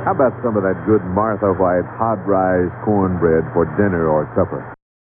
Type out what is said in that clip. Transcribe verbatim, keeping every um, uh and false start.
How about some of that good Martha White hot rice cornbread for dinner or supper?